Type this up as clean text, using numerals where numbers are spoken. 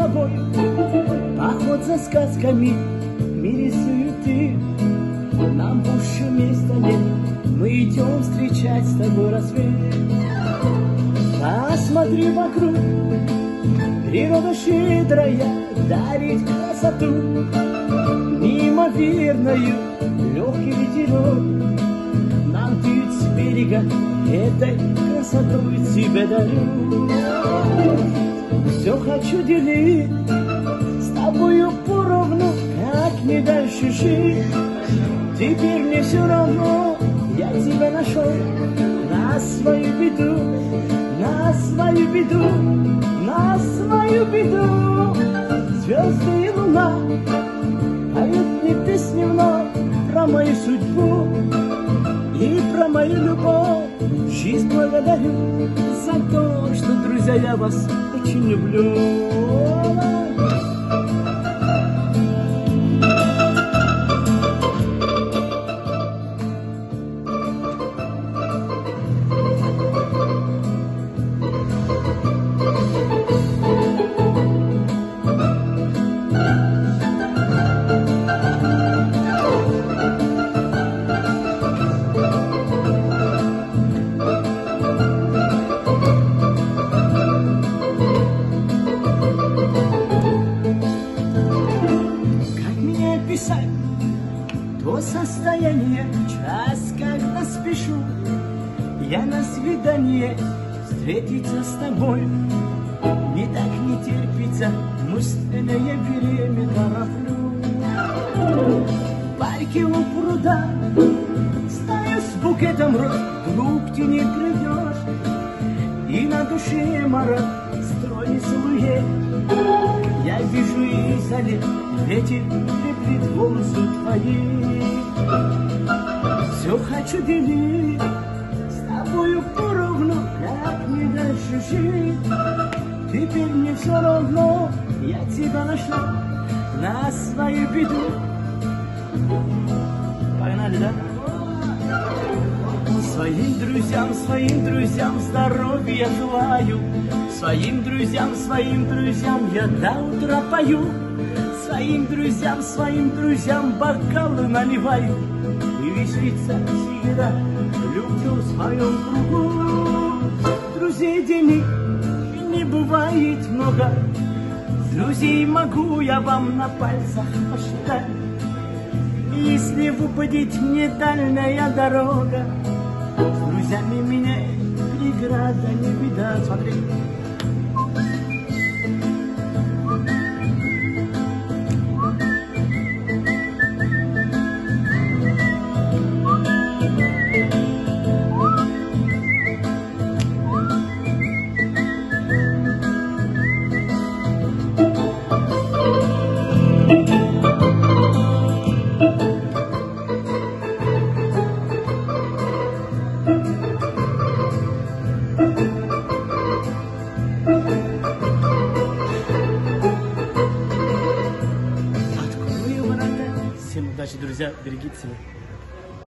собой поход за сказками в мире суеты. Нам больше места нет, мы идем встречать с тобой рассвет. Посмотри вокруг, природа щедрая дарит красоту, неимоверную, легкий ветерок нам дует с берега, этой красотой тебе дарю. Все хочу делить с тобою поровну, как мне дальше жить. Теперь мне все равно, я тебя нашел на свою беду, на свою беду, на свою беду. Звезды и луна поют мне песни вновь про мою судьбу и про мою любовь. Жизнь благодарю за то, что, друзья, я вас очень люблю. То состояние, час, когда спешу я на свидание встретиться с тобой. Не так не терпится, мужственное время тороплю. В парке у пруда стою с букетом роз, трубки не придешь, и на душе марат, стройный силуэт. Я вижу издали, ветер треплет волосы твои. Все хочу делить с тобою поровну, как мне дальше жить. Теперь мне все равно, я тебя нашла на свою беду. Погнали, да? Своим друзьям здоровья желаю. Своим друзьям я до утра пою. Своим друзьям бокалы наливаю. И веселиться всегда люблю в своем кругу. Друзей денег не бывает много, друзей могу я вам на пальцах посчитать. Если выпадет мне дальняя дорога, с друзьями меня преграда не видать. Смотри. Всем удачи, друзья, берегите себя.